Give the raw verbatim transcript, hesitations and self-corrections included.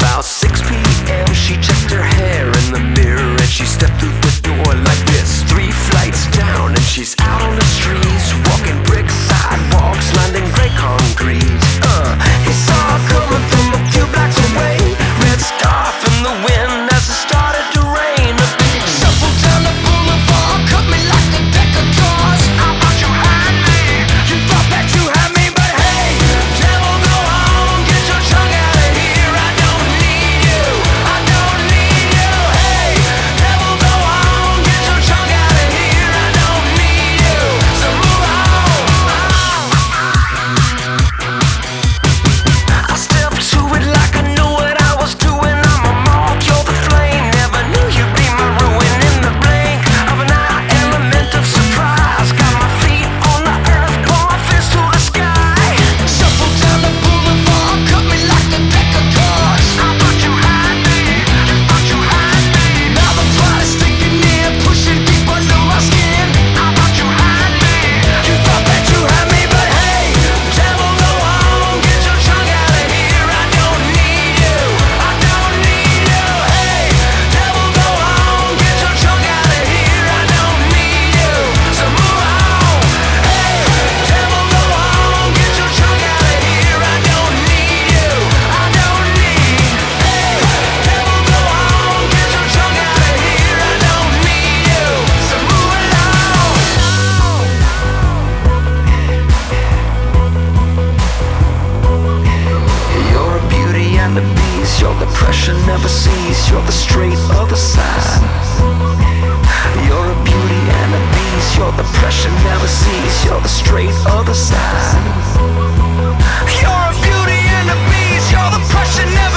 About six p m she checked her hair in the mirror and she stepped through the door like this. Three flights down and she's out on the streets, walking brick sidewalks, landing gray concrete. Uh, he saw her coming from a few blocks away, red scarf in the wind as it started to rain. Shuffled down the boulevard, cut me like a deck of cards. I thought you had me, you thought that you had me, but hey, devil, go on, get your tongue out of here. I don't need you, I don't need you. Hey, devil, go on, get your tongue out of here. I don't need you, so move on. I stepped to it like I knew what I was doing. I'm a mark, you're the flame. Never knew you'd be my ruin. In the blink of an eye, element of surprise. Got my feet on the earth, pull my fist to the sky. Shuffled down the boulevard, cut me like a deck of cards. I thought you had me, you thought you had me. Now the pride is sticking in, pushing deep under my skin. I thought you had me, you thought that you had me, but hey, devil, go on, get your tongue out of here. I don't need you, I don't need you. Hey, devil, go on, get your tongue out of here. I don't need you, so move on. Hey, devil, go on, get your tongue out of here. I don't need you, I don't need. Hey, devil, go on, get your tongue out of here. I don't need you, so move along. You're a beauty and a beast, your depression never cease, you're the straight other side. You're a beauty and a beast, your depression never cease, you're the straight other side. You're a beauty and a beast, your depression never